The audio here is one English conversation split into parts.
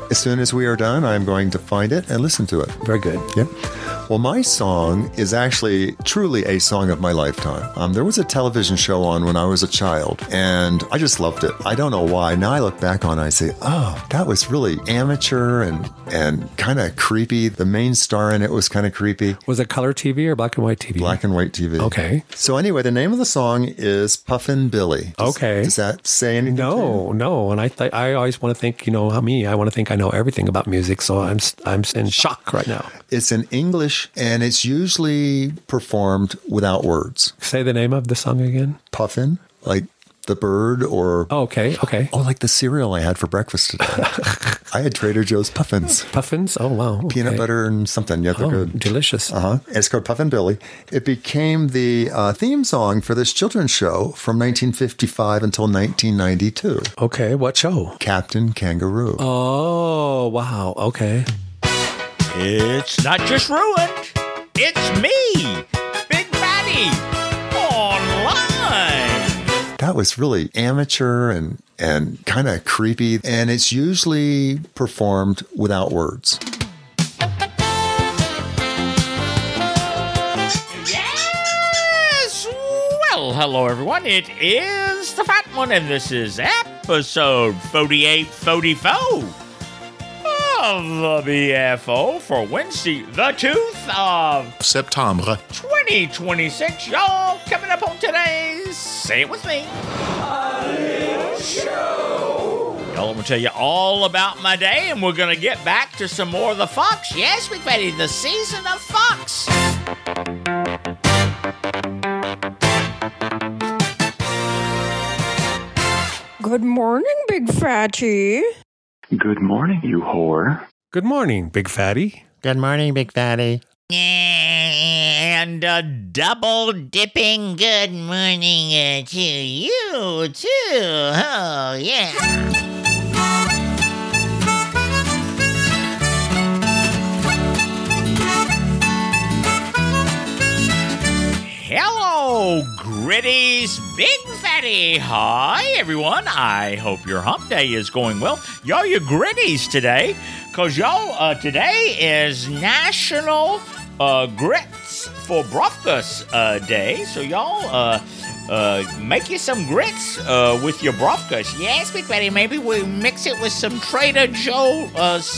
As soon as we are done, I'm going to find it and listen to it. Very good. Yeah. Well, my song is actually truly a song of my lifetime. There was a television show on when I was a child, and I just loved it. I don't know why. Now I look back on it, I say, oh, that was really amateur and kind of creepy. The main star in it was kind of creepy. Was it color TV or black and white TV? Black and white TV. Okay. So anyway, the name of the song is Puffin' Billy. Okay. Does that say anything to you? No. And I always want to think, I want to think I know everything about music, so I'm in shock right now. It's in English, and it's usually performed without words. Say the name of the song again. Puffin, like the bird, or... Oh, okay. Oh, like the cereal I had for breakfast today. I had Trader Joe's Puffins. Puffins? Oh, wow. Okay. Peanut butter and something. Yeah, they're good. Delicious. It's called Puffin' Billy. It became the theme song for this children's show from 1955 until 1992. Okay, what show? Captain Kangaroo. Oh, wow. Okay. It's not just ruined. It's me, Big Fatty, online. That was really amateur and kind of creepy, and it's usually performed without words. Yes! Well, hello everyone. It is the Fat One, and this is episode 4844 of the BFO for Wednesday, the 2th of September 2026. Y'all, coming up on today's Say It With Me Show. Y'all, I'm going to tell you all about my day, and we're going to get back to some more of the Fox. Yes, Big Fatty, the season of Fox. Good morning, Big Fatty. Good morning, you whore. Good morning, Big Fatty. Good morning, Big Fatty. And a double dipping good morning to you, too. Oh, yeah. Hello, Gritties, Big Fatty. Hi, everyone. I hope your hump day is going well. Y'all, your Gritties today, because y'all, today is National Grits for Brofkus Day. So y'all, make you some grits with your Brofkus. Yes, Big Fatty, maybe we mix it with some Trader Joe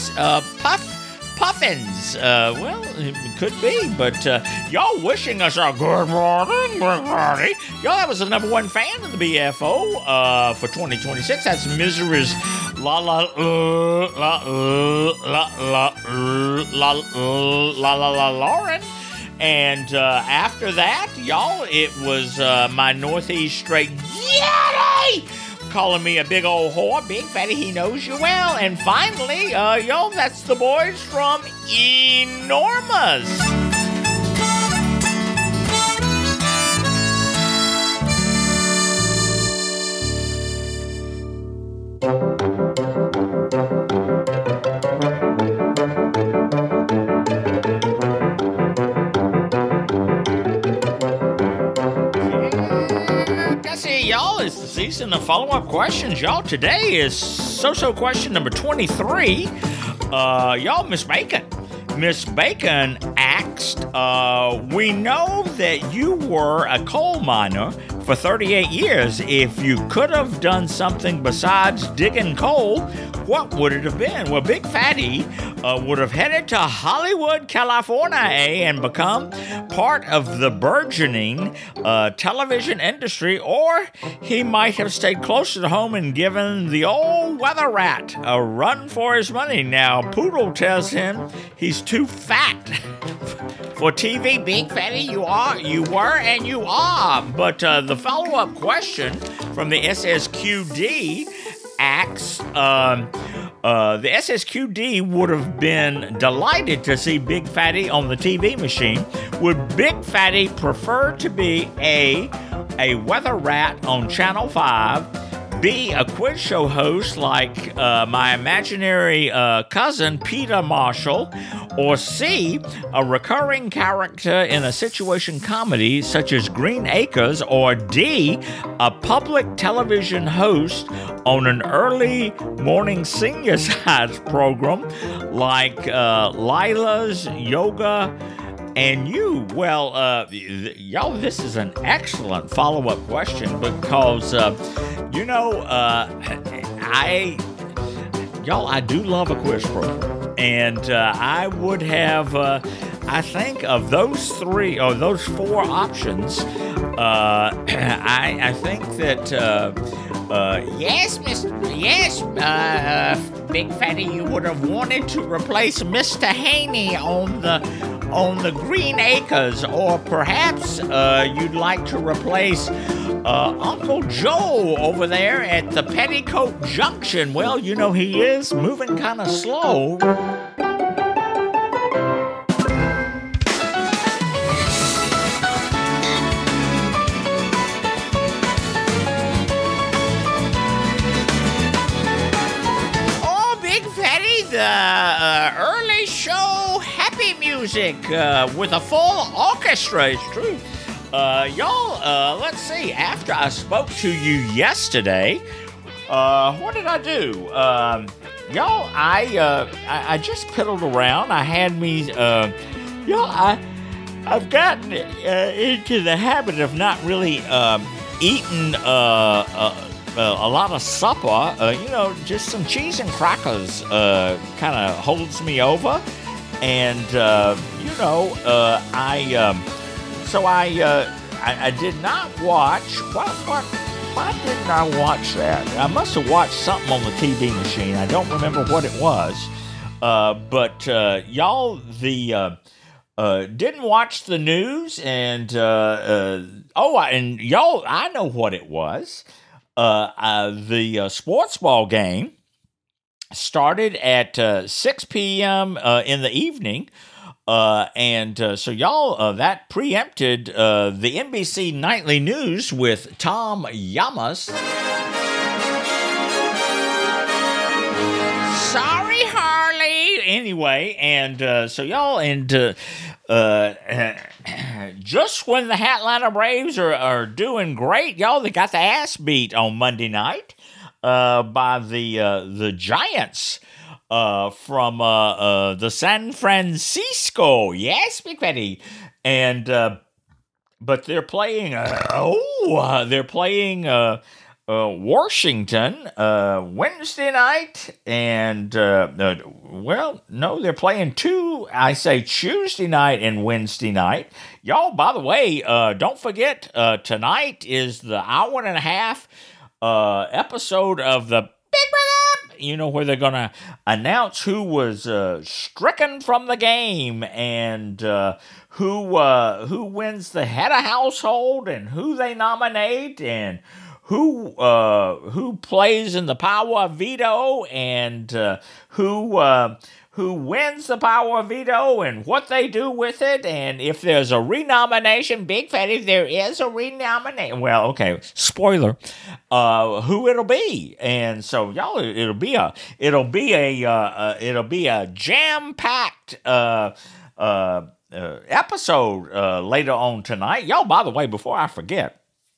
Puffins. Well, it could be, but y'all wishing us a good morning, Big Fatty. Y'all, that was the number one fan of the BFO for 2026. That's Misery's La La La La La La La La La Lauren. And after that, y'all, it was my Northeast Straight Yeti calling me a big old whore. Big Fatty, he knows you well. And finally, yo, that's the boys from Enormous. Y'all, it's the season of follow-up questions. Y'all, today is so-so question number 23. Y'all, Miss Bacon. Miss Bacon asked, we know that you were a coal miner for 38 years. If you could have done something besides digging coal, what would it have been? Well, Big Fatty would have headed to Hollywood, California, and become part of the burgeoning television industry, or he might have stayed closer to home and given the old weather rat a run for his money. Now, Poodle tells him he's too fat for TV. Big Fatty, you were, and you are. But the follow-up question from the SSQD asks, the SSQD would have been delighted to see Big Fatty on the TV machine. Would Big Fatty prefer to be A, weather rat on Channel 5, B, a quiz show host like my imaginary cousin Peter Marshall, or C, a recurring character in a situation comedy such as Green Acres, or D, a public television host on an early morning senior size program like Lila's Yoga and You. Well, y'all, this is an excellent follow-up question because, I do love a quiz program. And I would have, I think of those three or those four options, I think that, yes, Big Fatty, you would have wanted to replace Mr. Haney on the Green Acres, or perhaps you'd like to replace Uncle Joe over there at the Petticoat Junction. Well, you know, he is moving kind of slow. Oh, Big Fatty, the early show happy music with a full orchestra. It's true. Y'all, let's see. After I spoke to you yesterday, what did I do? Y'all, I just piddled around. I had me, I've gotten into the habit of not really eating a lot of supper. Just some cheese and crackers kind of holds me over. And, I did not watch. Why didn't I watch that? I must have watched something on the TV machine. I don't remember what it was. But y'all, didn't watch the news, and and y'all, I know what it was. The sports ball game started at 6 p.m. In the evening. So y'all, that preempted the NBC Nightly News with Tom Llamas. Sorry, Harley. Anyway, so y'all, just when the Atlanta Braves are doing great, y'all, they got the ass beat on Monday night by the Giants. From the San Francisco, yes, Big Fatty, and but they're playing. They're playing Washington Wednesday night, and they're playing Tuesday night and Wednesday night. Y'all, by the way, don't forget tonight is the hour and a half episode of the Big Brother. Where they're going to announce who was stricken from the game and who wins the head of household and who they nominate and who plays in the power of veto and who wins the power of veto and what they do with it, and if there's a renomination, Big Fatty, there is a renomination. Well, okay, spoiler, who it'll be, and so y'all, it'll be a jam-packed episode later on tonight, y'all. By the way, before I forget,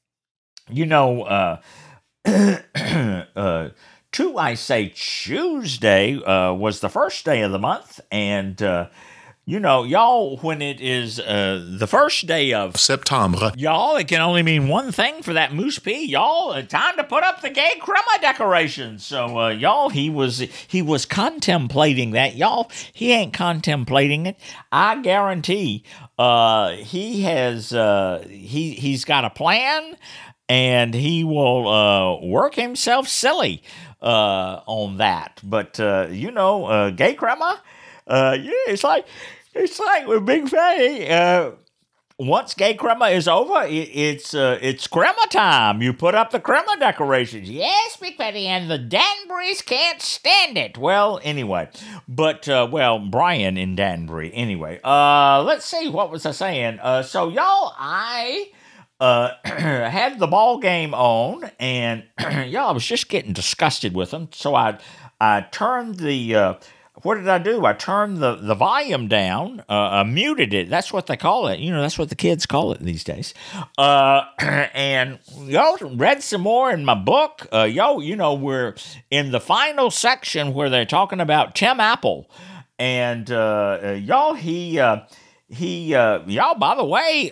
Tuesday was the first day of the month, and y'all, when it is the first day of September, y'all, it can only mean one thing for that Moose P, y'all. Time to put up the gay crema decorations. So y'all, he was contemplating that, y'all. He ain't contemplating it. I guarantee he has he's got a plan, and he will work himself silly on that. But gay crema, it's like with Big Fatty. Once gay crema is over, it's crema time. You put up the crema decorations. Yes, Big Fatty, and the Danburys can't stand it. Well, anyway, but Brian in Danbury. Anyway, let's see, what was I saying? So y'all, had the ball game on, and y'all, I was just getting disgusted with them. So I turned the what did I do? I turned the volume down, muted it. That's what they call it. That's what the kids call it these days. And y'all read some more in my book. We're in the final section where they're talking about Tim Apple, and y'all, y'all, by the way,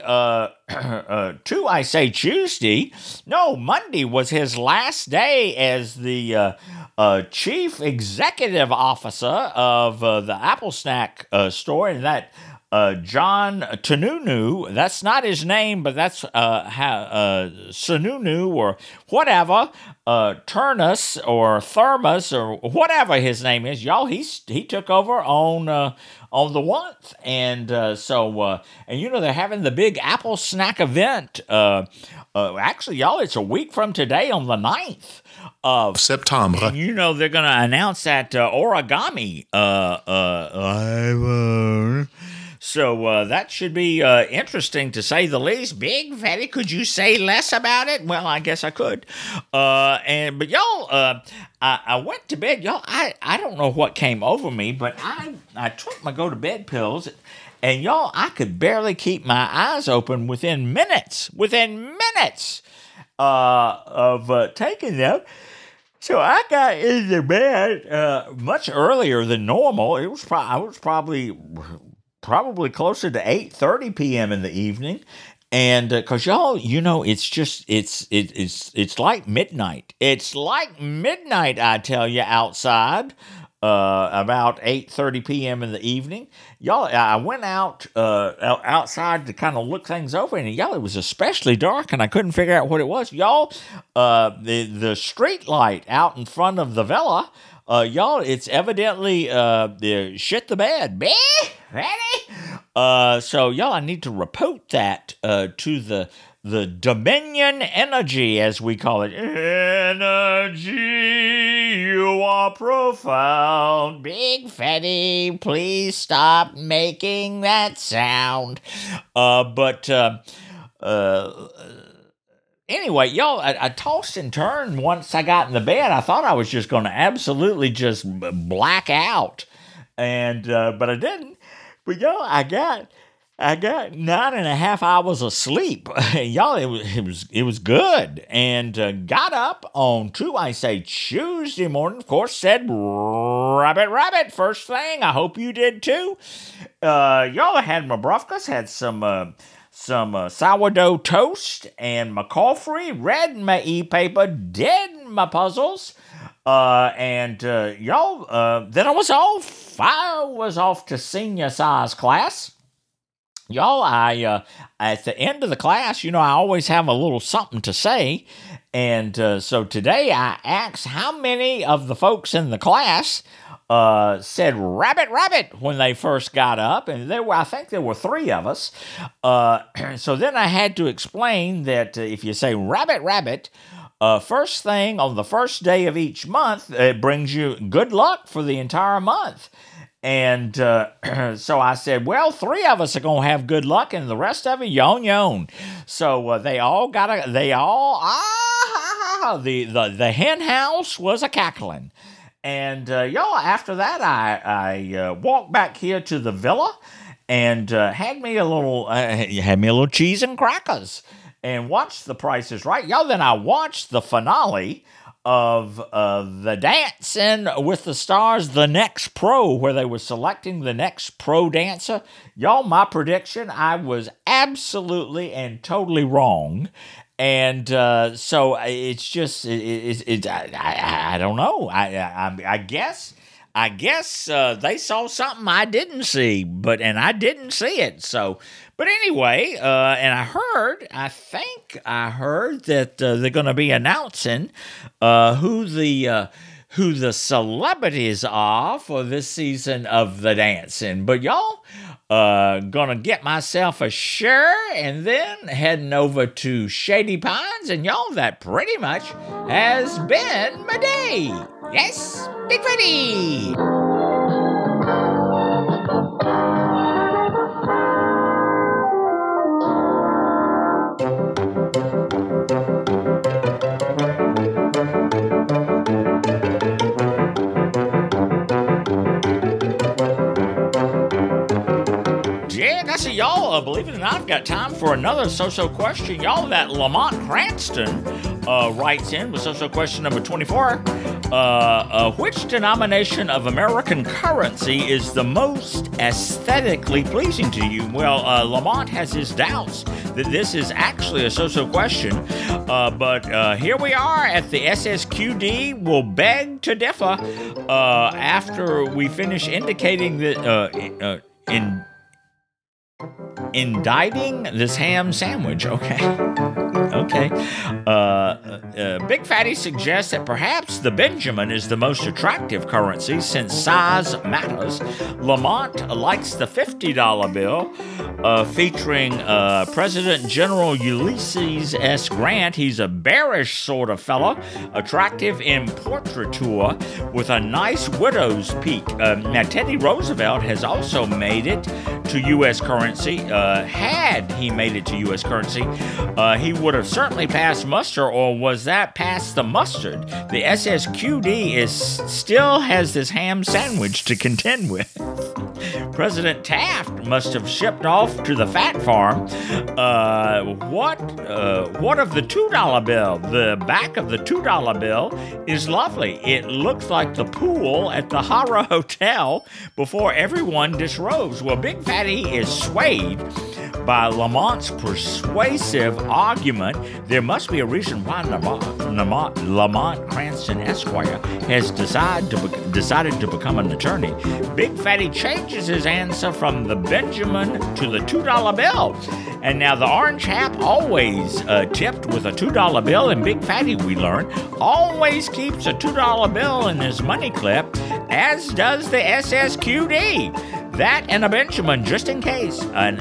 I say Tuesday. No, Monday was his last day as the chief executive officer of the Apple Snack store, and that John Tanunu, that's not his name, but that's Sununu or whatever, Turnus or Thermos or whatever his name is. Y'all, he took over on the 1st, and they're having the big Apple Snack event. Actually, y'all, it's a week from today on the 9th of September. And they're going to announce that origami. So that should be interesting to say the least. Big Fatty, could you say less about it? Well, I guess I could. But y'all, I went to bed. Y'all, I don't know what came over me, but I took my go-to-bed pills, and y'all, I could barely keep my eyes open within minutes of taking them. So I got into bed much earlier than normal. I was probably closer to 8:30 p.m. in the evening, and because y'all, it's like midnight. It's like midnight, I tell you, outside. About 8:30 p.m. in the evening. Y'all, I went out outside to kind of look things over, and y'all, it was especially dark, and I couldn't figure out what it was. Y'all, the street light out in front of the villa, y'all, it's evidently shit the bed. Ready? So y'all, I need to report that to the Dominion Energy, as we call it. Energy, you are profound. Big Fatty, please stop making that sound. Anyway, y'all, I tossed and turned once I got in the bed. I thought I was just going to absolutely just black out, but I didn't. But y'all, I got 9.5 hours of sleep. Y'all, it was good. And got up on Tuesday morning, of course, said rabbit first thing. I hope you did too. Y'all, I had my breakfast, had some sourdough toast and my coffee, read my e-paper, did my puzzles. Then I was off to senior size class. Y'all, I at the end of the class, I always have a little something to say. And so today I asked how many of the folks in the class said rabbit when they first got up. And I think there were 3 of us. So then I had to explain that if you say rabbit, first thing on the first day of each month, it brings you good luck for the entire month. And so I said, well, 3 of us are going to have good luck, and the rest of it, yon. So the hen house was a cackling. And y'all, after that, I walked back here to the villa and had me a little cheese and crackers and watched The Price is Right. Y'all, then I watched the finale of the Dancing with the Stars, the next pro, where they were selecting the next pro dancer. Y'all, my prediction, I was absolutely and totally wrong. And so it's just, I don't know. I guess they saw something I didn't see, and I didn't see it. So, but anyway, and I think I heard that they're going to be announcing who the celebrities are for this season of The Dancing. But y'all, gonna get myself a shirt and then heading over to Shady Pines, and y'all, that pretty much has been my day. Yes, Big Freddy. believe it or not, I've got time for another so-so question. Y'all, that Lamont Cranston writes in with so-so question number 24. Which denomination of American currency is the most aesthetically pleasing to you? Well, Lamont has his doubts that this is actually a so-so question, but here we are at the SSQD. We'll beg to differ after we finish indicating that indicting this ham sandwich. Okay. Big Fatty suggests that perhaps the Benjamin is the most attractive currency since size matters. Lamont likes the $50 bill featuring President General Ulysses S. Grant. He's a bearish sort of fellow, attractive in portraiture with a nice widow's peak. Now, Teddy Roosevelt has also made it to U.S. currency. Had he made it to U.S. currency, he would have certainly passed muster, or was that past the mustard? The SSQD still has this ham sandwich to contend with. President Taft must have shipped off to the fat farm. What of the $2 bill? The back of the $2 bill is lovely. It looks like the pool at the Hara Hotel before everyone disrobes. Well, Big Fatty is swayed by Lamont's persuasive argument. There must be a reason why Lamont Cranston Esquire has decided to become an attorney. Big Fatty changes his answer from the Benjamin to the $2 bill. And now the orange hap always tipped with a $2 bill, and Big Fatty, we learn, always keeps a $2 bill in his money clip, as does the SSQD. That and a Benjamin, just in case. An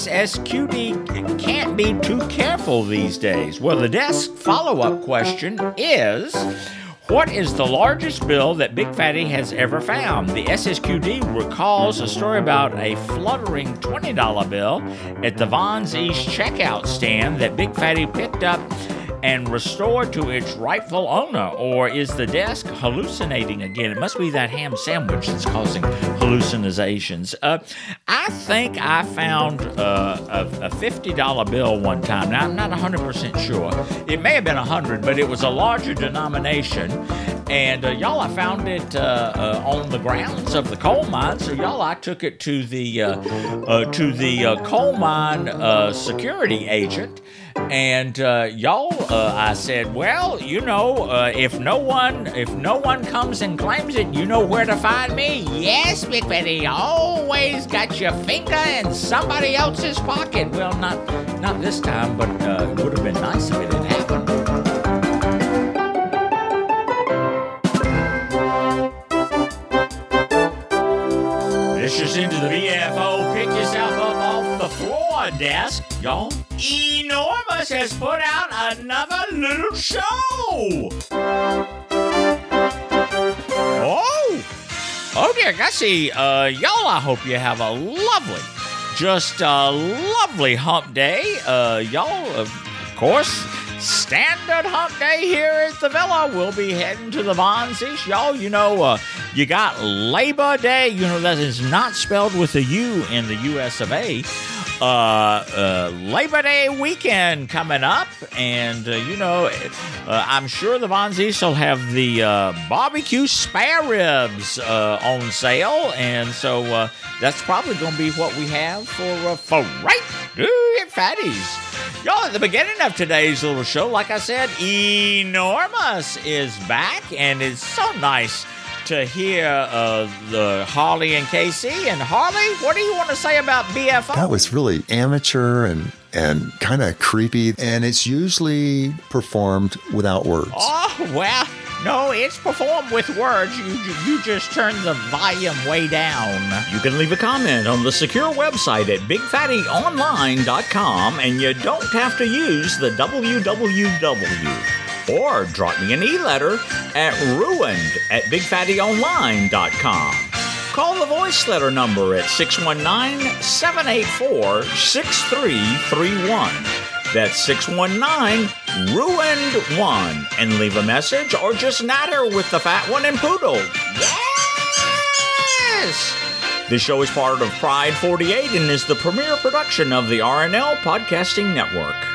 SSQD can't be too careful these days. Well, the desk follow-up question is, what is the largest bill that Big Fatty has ever found? The SSQD recalls a story about a fluttering $20 bill at the Vons East checkout stand that Big Fatty picked up and restored to its rightful owner. Or is the desk hallucinating again? It must be that ham sandwich that's causing hallucinations. I think I found a $50 bill one time. Now, I'm not 100% sure. It may have been 100, but it was a larger denomination. And y'all, I found it on the grounds of the coal mine. So y'all, I took it to the coal mine security agent. And I said, well, if no one comes and claims it, you know where to find me. Yes, Big Fatty, always got your finger in somebody else's pocket. Well, not this time, but it would have been nice if it had happened. This is into the BFO. Pick yourself up off the floor, desk, y'all. Enormous has put out another little show. Oh dear Gussie, y'all, I hope you have a lovely hump day. Y'all, of course, standard hump day here at the Villa. We'll be heading to the Vons East. Y'all, you got Labor Day. That is not spelled with a U in the US of A. Labor Day weekend coming up, and I'm sure the Vons East will have the barbecue spare ribs on sale, and so that's probably going to be what we have for right fatties. Y'all, at the beginning of today's little show, like I said, Enormous is back, and it's so nice to hear the Harley and KC. And Harley, what do you want to say about BFO? That was really amateur and kind of creepy, and it's usually performed without words. Oh, well, no, it's performed with words. You just turn the volume way down. You can leave a comment on the secure website at BigFattyOnline.com, and you don't have to use the www. Or drop me an e-letter at ruined@BigFattyOnline.com. Call the voice letter number at 619-784-6331. That's 619-RUINED1. And leave a message or just natter with the fat one and poodle. Yes! This show is part of Pride 48 and is the premier production of the RNL Podcasting Network.